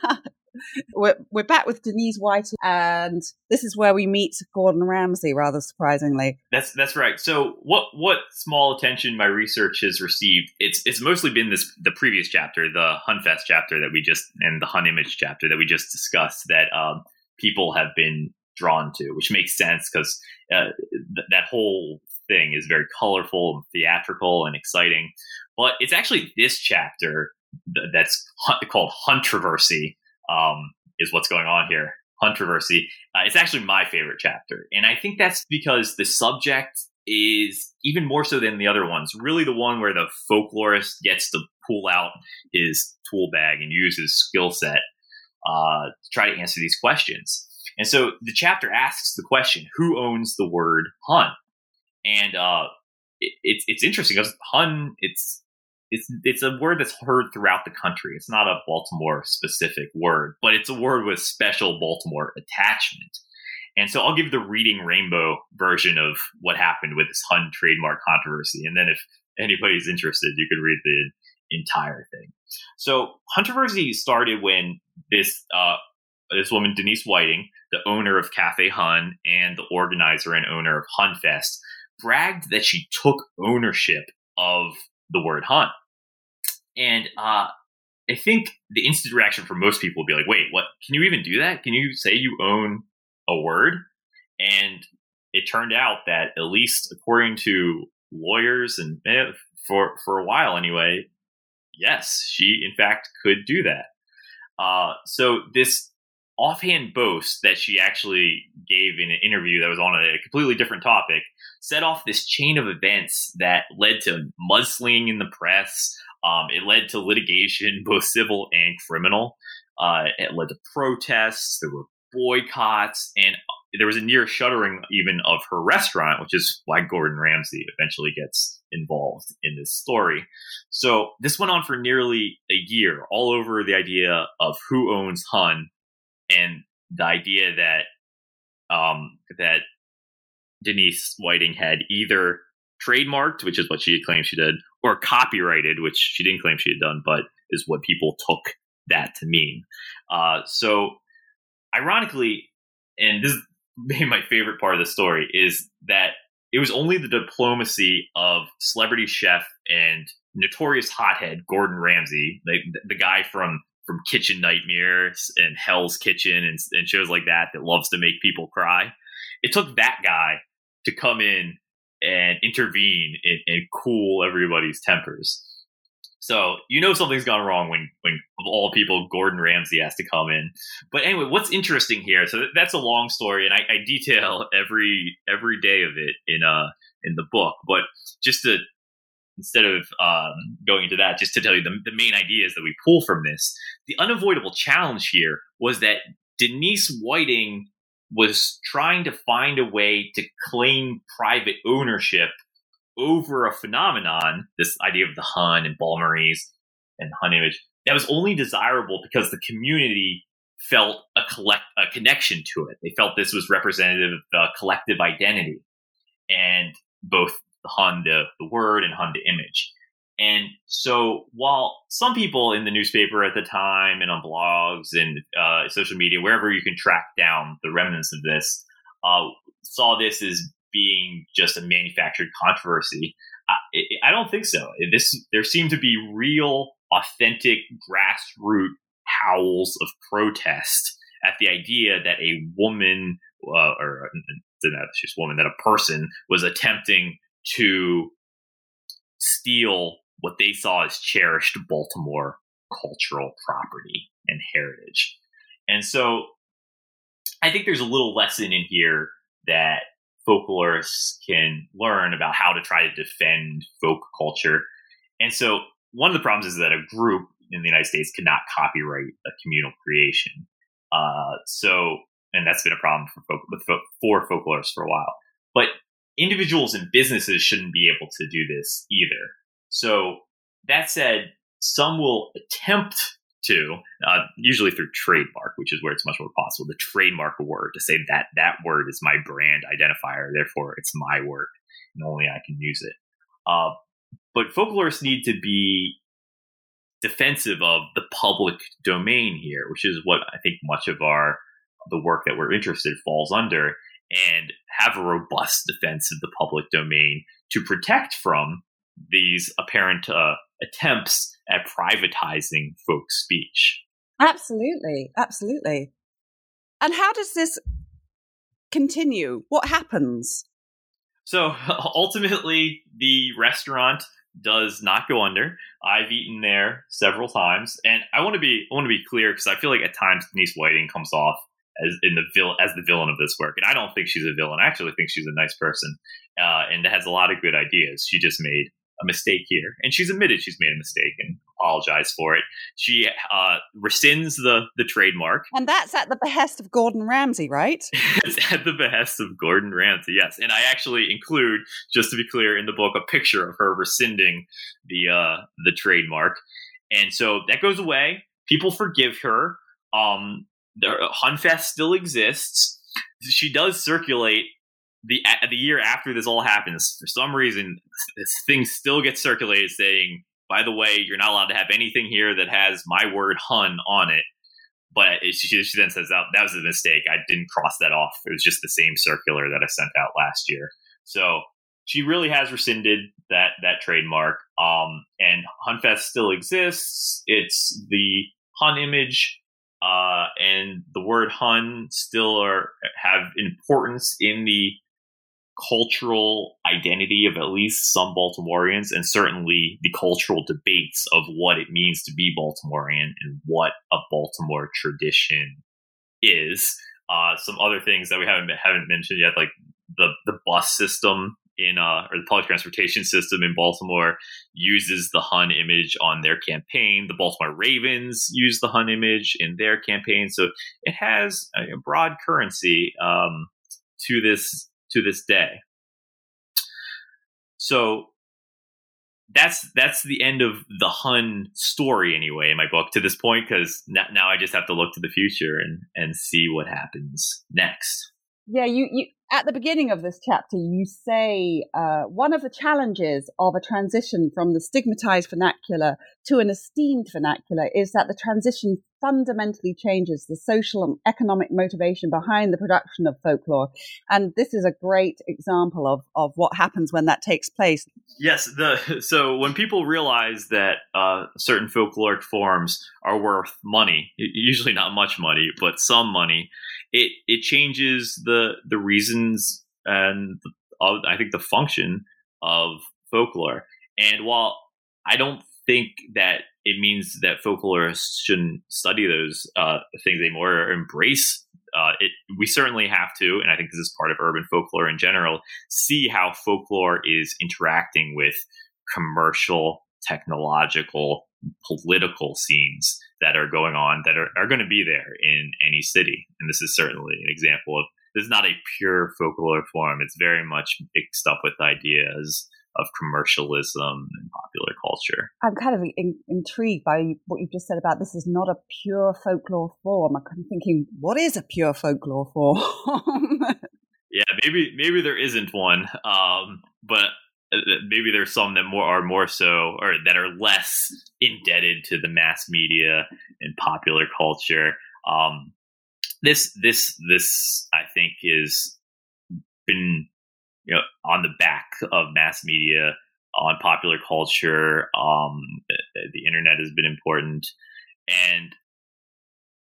we're, we're back with Denise Whiting, and this is where we meet Gordon Ramsay, rather surprisingly. That's that's right. So what what small attention my research has received, it's it's mostly been this the previous chapter, the Hunfest chapter that we just, and the Hun image chapter that we just discussed, that um people have been drawn to, which makes sense because uh, th- that whole thing is very colorful and theatrical and exciting. But it's actually this chapter th- that's hun- called Huntroversy, um, is what's going on here. Huntroversy. Uh, it's actually my favorite chapter. And I think that's because the subject is, even more so than the other ones, really the one where the folklorist gets to pull out his tool bag and use his skill set Uh, to try to answer these questions. And so the chapter asks the question, who owns the word Hun? And uh, it, it's it's interesting because Hun, it's it's it's a word that's heard throughout the country. It's not a Baltimore specific word, but it's a word with special Baltimore attachment. And so I'll give the Reading Rainbow version of what happened with this Hun trademark controversy. And then if anybody's interested, you could read the entire thing. So Huntroversy started when this uh, this woman, Denise Whiting, the owner of Cafe Hun and the organizer and owner of Hunfest, bragged that she took ownership of the word Hun. And uh, I think the instant reaction for most people would be like, wait, what? Can you even do that? Can you say you own a word? And it turned out that, at least according to lawyers and eh, for for a while anyway, yes, she in fact could do that. Uh, so this offhand boast that she actually gave in an interview that was on a completely different topic set off this chain of events that led to mudslinging in the press. Um, it led to litigation, both civil and criminal. Uh, it led to protests. There were boycotts, and there was a near shuttering even of her restaurant, which is why Gordon Ramsay eventually gets involved in this story. So this went on for nearly a year, all over the idea of who owns Hun, and the idea that um, that Denise Whiting had either trademarked, which is what she had claimed she did, or copyrighted, which she didn't claim she had done, but is what people took that to mean. Uh, so ironically, and this is maybe my favorite part of the story, is that it was only the diplomacy of celebrity chef and notorious hothead Gordon Ramsay, the, the guy from, from Kitchen Nightmares and Hell's Kitchen and, and shows like that that loves to make people cry. It took that guy to come in and intervene and, and cool everybody's tempers. So you know something's gone wrong when, when of all people, Gordon Ramsay has to come in. But anyway, what's interesting here? So that's a long story, and I, I detail every every day of it in uh in the book. But just to instead of um, going into that, just to tell you the, the main ideas that we pull from this, the unavoidable challenge here was that Denise Whiting was trying to find a way to claim private ownership over a phenomenon, this idea of the Hun and Balmerese and the Hun image, that was only desirable because the community felt a collect a connection to it. They felt this was representative of the collective identity, and both the Hun, the, the word, and Hun, the image. And so while some people in the newspaper at the time and on blogs and uh, social media, wherever you can track down the remnants of this, uh, saw this as being just a manufactured controversy, I, I don't think so. This there seemed to be real, authentic, grassroots howls of protest at the idea that a woman uh, or that she's a woman, that a person was attempting to steal what they saw as cherished Baltimore cultural property and heritage. And so I think there's a little lesson in here that folklorists can learn about how to try to defend folk culture. And so one of the problems is that a group in the United States cannot copyright a communal creation. Uh, so, and that's been a problem for folk, with folk, for folklorists for a while. But individuals and businesses shouldn't be able to do this either. So that said, some will attempt to, uh, usually through trademark, which is where it's much more possible, to trademark a word, to say that that word is my brand identifier, therefore it's my word, and only I can use it. Uh, but folklorists need to be defensive of the public domain here, which is what I think much of our the work that we're interested in falls under, and have a robust defense of the public domain to protect from these apparent uh, attempts at privatizing folk speech. Absolutely, absolutely. And how does this continue? What happens? So ultimately, the restaurant does not go under. I've eaten there several times, and I want to be I want to be clear, because I feel like at times Denise Whiting comes off as in the vil- as the villain of this work, and I don't think she's a villain. I actually think she's a nice person, uh, and has a lot of good ideas. She just made a mistake here, and she's admitted she's made a mistake and apologized for it. She uh, rescinds the the trademark, and that's at the behest of Gordon Ramsay, right? It's at the behest of Gordon Ramsay, yes. And I actually include, just to be clear, in the book a picture of her rescinding the uh, the trademark, and so that goes away. People forgive her. Um, the Hunfest still exists. She does circulate. The the year after this all happens, for some reason, this thing still gets circulated saying, by the way, you're not allowed to have anything here that has my word Hun on it. But it, she, she then says, that, that was a mistake. I didn't cross that off. It was just the same circular that I sent out last year. So she really has rescinded that that trademark. Um, and Hunfest still exists. It's the Hun image. Uh, and the word Hun still are, have importance in the cultural identity of at least some Baltimoreans, and certainly the cultural debates of what it means to be Baltimorean and what a Baltimore tradition is. Uh, some other things that we haven't haven't mentioned yet, like the the bus system in uh, or the public transportation system in Baltimore uses the Hun image on their campaign. The Baltimore Ravens use the Hun image in their campaign, so it has a broad currency um, to this. to this day. So that's that's the end of the Hun story anyway in my book to this point, because now I just have to look to the future and, and see what happens next. Yeah, you, you at the beginning of this chapter, you say uh, one of the challenges of a transition from the stigmatized vernacular to an esteemed vernacular is that the transition fundamentally changes the social and economic motivation behind the production of folklore. And this is a great example of, of what happens when that takes place. Yes. The so when people realize that uh, certain folkloric forms are worth money, usually not much money, but some money, it, it changes the, the reasons and uh, I think the function of folklore. And while I don't think that it means that folklorists shouldn't study those uh, things anymore or embrace uh, it. We certainly have to, and I think this is part of urban folklore in general, see how folklore is interacting with commercial, technological, political scenes that are going on that are, are going to be there in any city. And this is certainly an example of, this is not a pure folklore form. It's very much mixed up with ideas of commercialism and popular culture. I'm kind of in, intrigued by what you've just said about this is not a pure folklore form. I'm kind of thinking, what is a pure folklore form? Yeah, maybe maybe there isn't one, um, but maybe there's some that more are more so, or that are less indebted to the mass media and popular culture. Um, this this this I think is been, you know, on the back of mass media, on popular culture. Um, the internet has been important. And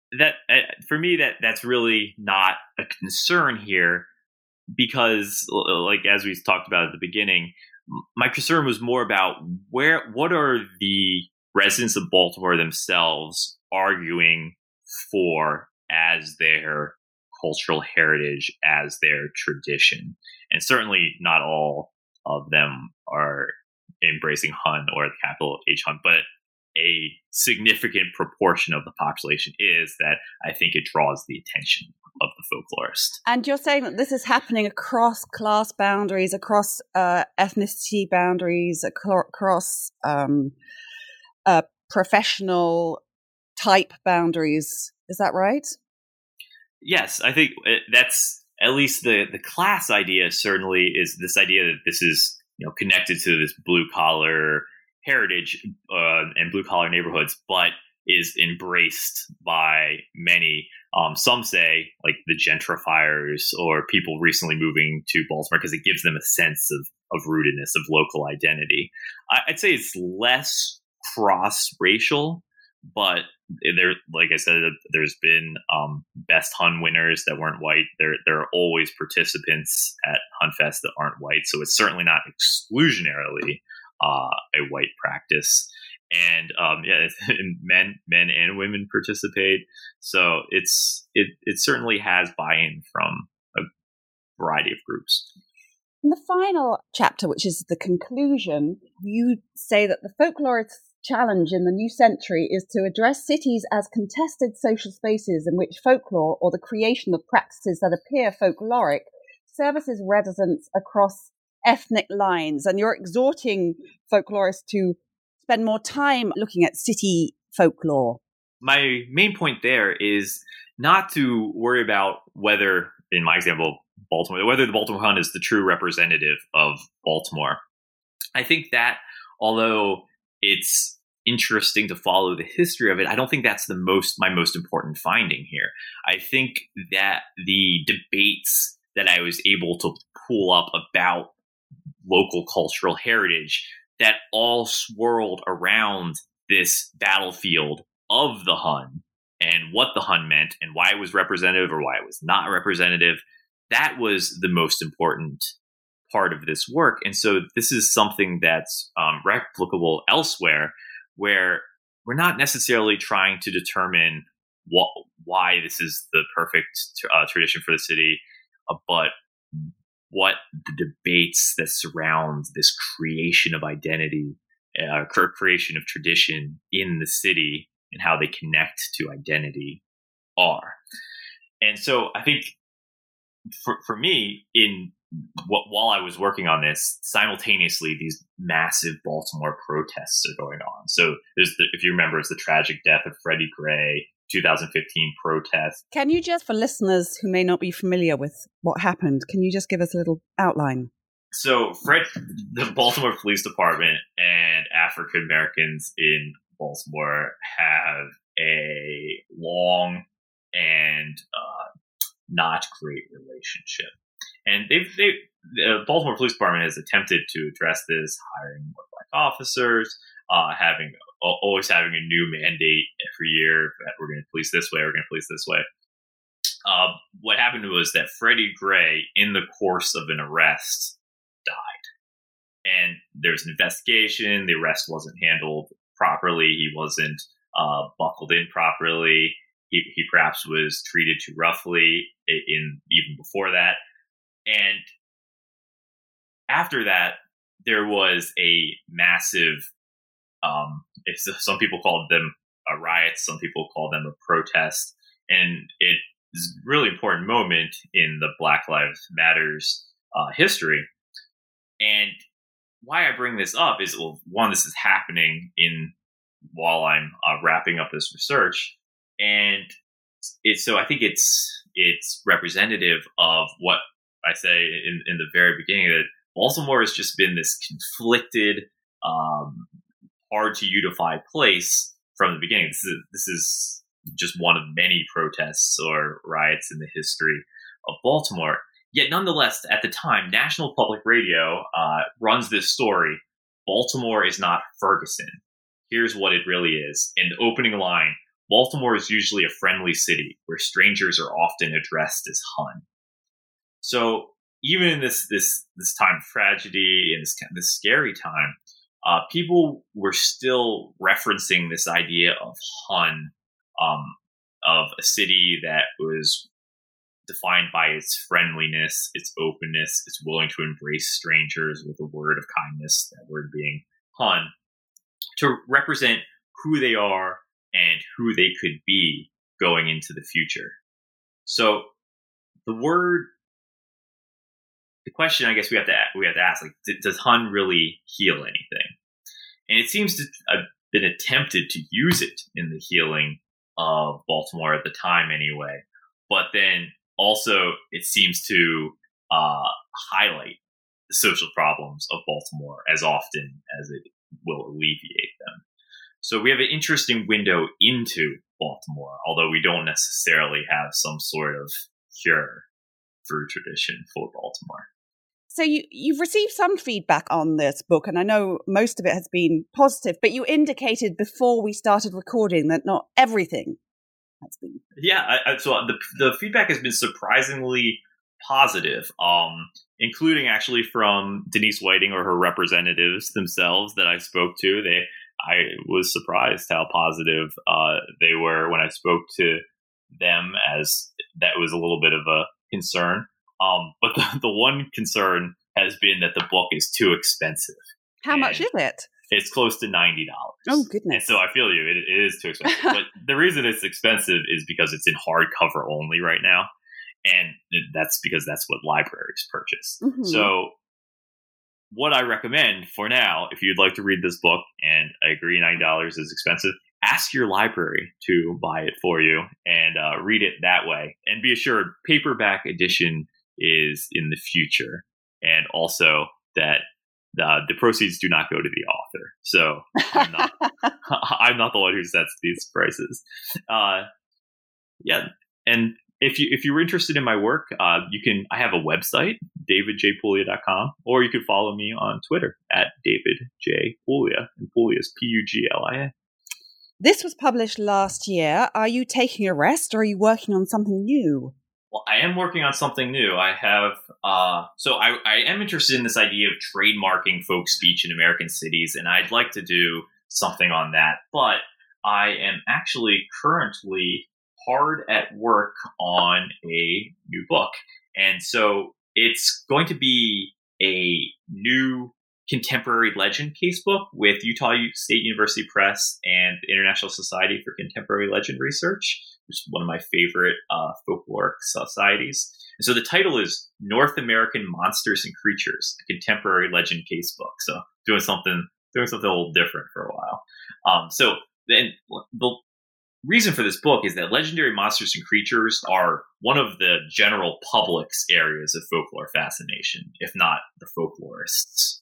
that uh, for me, that that's really not a concern here, because, like as we talked about at the beginning, my concern was more about where what are the residents of Baltimore themselves arguing for as their cultural heritage, as their tradition. And certainly not all of them are embracing Hun or the capital H Hun, but a significant proportion of the population is. That I think it draws the attention of the folklorist. And you're saying that this is happening across class boundaries, across uh, ethnicity boundaries, across um, uh, professional type boundaries. Is that right? Yes, I think that's at least the, the class idea certainly is this idea that this is, you know, connected to this blue collar heritage uh, and blue collar neighborhoods, but is embraced by many. Um, some say like the gentrifiers or people recently moving to Baltimore because it gives them a sense of, of rootedness, of local identity. I, I'd say it's less cross-racial, but there, like I said, there's been um, best Hun winners that weren't white. There, there are always participants at HunFest that aren't white, so it's certainly not exclusionarily uh, a white practice. And um, yeah, men, men and women participate. So it's it it certainly has buy-in from a variety of groups. In the final chapter, which is the conclusion, you say that the folklorist's challenge in the new century is to address cities as contested social spaces in which folklore, or the creation of practices that appear folkloric, services residents across ethnic lines. And you're exhorting folklorists to spend more time looking at city folklore. My main point there is not to worry about whether, in my example, Baltimore, whether the Baltimore Hun is the true representative of Baltimore. I think that although it's interesting to follow the history of it, I don't think that's the most my most important finding here. I think that the debates that I was able to pull up about local cultural heritage that all swirled around this battlefield of the Hun and what the Hun meant and why it was representative or why it was not representative, that was the most important part of this work. And so this is something that's um, replicable elsewhere, where we're not necessarily trying to determine what, why this is the perfect uh, tradition for the city, uh, but what the debates that surround this creation of identity, uh, creation of tradition in the city and how they connect to identity are. And so I think for, for me, in what, while I was working on this, simultaneously, these massive Baltimore protests are going on. So there's the, if you remember, it's the tragic death of Freddie Gray, two thousand fifteen protest. Can you just, for listeners who may not be familiar with what happened, can you just give us a little outline? So Fred, the Baltimore Police Department and African Americans in Baltimore have a long and uh, not great relationship. And they've, they, the Baltimore Police Department has attempted to address this, hiring more black officers, uh, having always having a new mandate every year that we're going to police this way, we're going to police this way. Uh, what happened was that Freddie Gray, in the course of an arrest, died. And there's an investigation. The arrest wasn't handled properly. He wasn't uh, buckled in properly. He, he perhaps was treated too roughly in even before that. And after that, there was a massive, um, it's, some people called them a riot, some people call them a protest. And it is a really important moment in the Black Lives Matters uh, history. And why I bring this up is, well, one, this is happening in while I'm uh, wrapping up this research. And it's, so I think it's, it's representative of what I say in, in the very beginning, that Baltimore has just been this conflicted, um, hard to unify place from the beginning. This is, this is just one of many protests or riots in the history of Baltimore. Yet nonetheless, at the time, National Public Radio uh, runs this story: Baltimore is not Ferguson. Here's what it really is. In the opening line, Baltimore is usually a friendly city where strangers are often addressed as Hun. So even in this this this time of tragedy and this this scary time, uh, people were still referencing this idea of Hun, um, of a city that was defined by its friendliness, its openness, its willing to embrace strangers with a word of kindness, that word being Hun, to represent who they are and who they could be going into the future. So the word, the question I guess we have to we have to ask, like, does Hun really heal anything? And it seems to have been attempted to use it in the healing of Baltimore at the time anyway. But then also it seems to uh, highlight the social problems of Baltimore as often as it will alleviate them. So we have an interesting window into Baltimore, although we don't necessarily have some sort of cure for tradition for Baltimore. So you, you've received some feedback on this book, and I know most of it has been positive, but you indicated before we started recording that not everything has been. Yeah, I, I, so the, the feedback has been surprisingly positive, um, including actually from Denise Whiting or her representatives themselves that I spoke to. They, I was surprised how positive uh, they were when I spoke to them, as that was a little bit of a concern. Um, but the, the one concern has been that the book is too expensive. How and much is it? It's close to ninety dollars. Oh, goodness. And so I feel you, it, it is too expensive. But the reason it's expensive is because it's in hardcover only right now. And that's because that's what libraries purchase. Mm-hmm. So what I recommend for now, if you'd like to read this book, and I agree ninety dollars is expensive, ask your library to buy it for you and uh, read it that way. And be assured, paperback edition is in the future. And also that the, the proceeds do not go to the author. So I'm not I'm not the one who sets these prices. Uh, yeah. And If you if you're interested in my work, uh, you can. I have a website, david j puglia dot com, or you can follow me on Twitter at david j puglia, and Puglia is P U G L I A. This was published last year. Are you taking a rest, or are you working on something new? Well, I am working on something new. I have. Uh, so I, I am interested in this idea of trademarking folk speech in American cities, and I'd like to do something on that. But I am actually currently hard at work on a new book. And so it's going to be a new contemporary legend casebook with Utah State University Press and the International Society for Contemporary Legend Research, which is one of my favorite uh, folklore societies. And so the title is North American Monsters and Creatures, a Contemporary Legend Casebook. So doing something, doing something a little different for a while. Um, so then the reason for this book is that legendary monsters and creatures are one of the general public's areas of folklore fascination, if not the folklorists.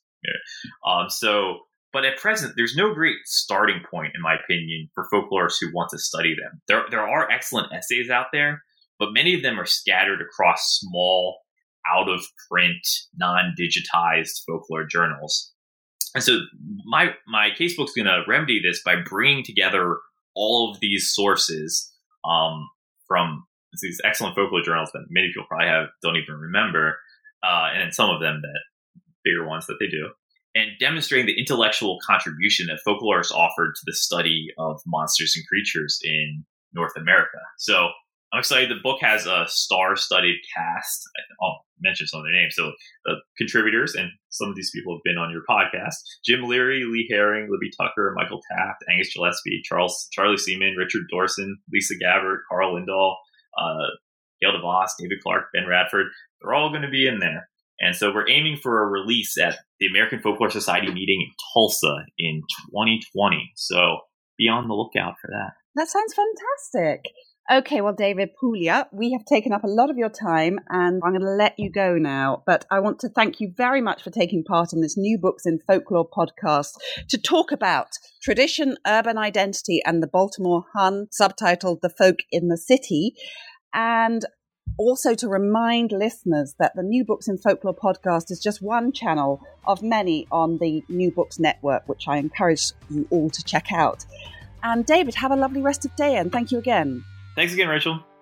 Um, so, but at present, there's no great starting point, in my opinion, for folklorists who want to study them. There, there are excellent essays out there, but many of them are scattered across small, out-of-print, non-digitized folklore journals. And so, my my casebook's going to remedy this by bringing together all of these sources um, from these excellent folklore journals that many people probably have don't even remember, uh, and then some of them that bigger ones that they do, and demonstrating the intellectual contribution that folklorists offered to the study of monsters and creatures in North America. So I'm excited. The book has a star-studded cast. I'll mention some of their names. So the contributors, and some of these people have been on your podcast: Jim Leary, Lee Herring, Libby Tucker, Michael Taft, Angus Gillespie, Charles Charlie Seaman, Richard Dorson, Lisa Gabbard, Carl Lindahl, uh, Gail DeVos, David Clark, Ben Radford. They're all going to be in there. And so we're aiming for a release at the American Folklore Society meeting in Tulsa in twenty twenty. So be on the lookout for that. That sounds fantastic. Okay, well, David Puglia, we have taken up a lot of your time, and I'm going to let you go now. But I want to thank you very much for taking part in this New Books in Folklore podcast to talk about tradition, urban identity, and the Baltimore Hun, subtitled The Folk in the City, and also to remind listeners that the New Books in Folklore podcast is just one channel of many on the New Books Network, which I encourage you all to check out. And David, have a lovely rest of day and thank you again. Thanks again, Rachel.